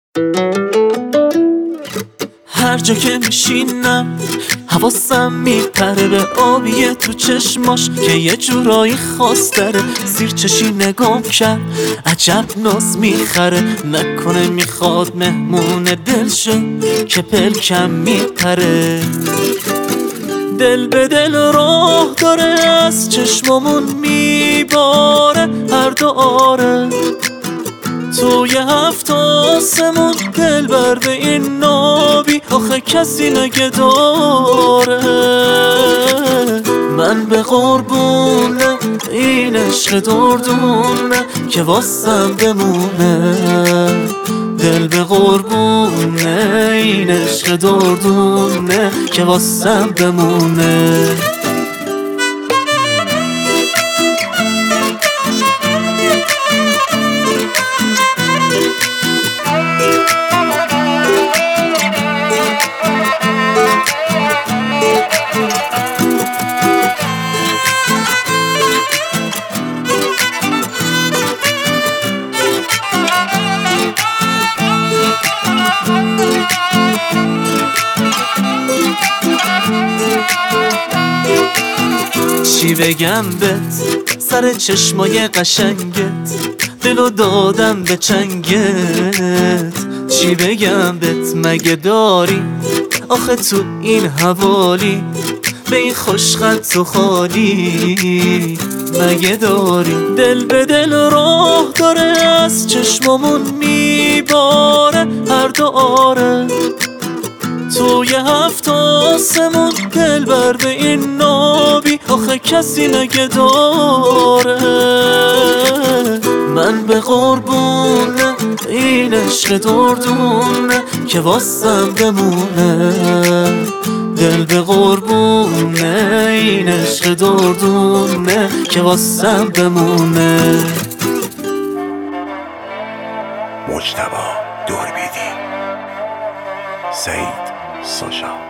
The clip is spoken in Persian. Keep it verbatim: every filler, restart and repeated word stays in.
هر جا که میشینم حواسم میپره به آبیه تو چشماش که یه جورایی خاص داره. زیر چشی نگام کرد عجب ناز میخره، نکنه میخواد مهمون دل شه که پلکم میپره. دل به دل راه داره از چشمامون میباره هر دو آره. توی هفت آسمون دل بر به این نابی آخه کسی نگه داره. من به قربونه این عشق دردونه که واسم بمونه. دل به قربونه این عشق دردونه که واسم بمونه. چی بگم بهت سر چشمای قشنگت، دلو دادم به چنگت. چی بگم بهت مگه داری آخه تو این حوالی به این خوشخط و خالی مگه داری. دل به دل راه داره از چشمامون میباره هر دو آره. توی هفت آسمون دل بر به این نابی آخه کسی نگه داره. من به قربونه این عشق دردونه که واسم بمونه. دل به قربونه این عشق دردونه که واسم بمونه. مجتبی دوربیدی، سعید سوشا.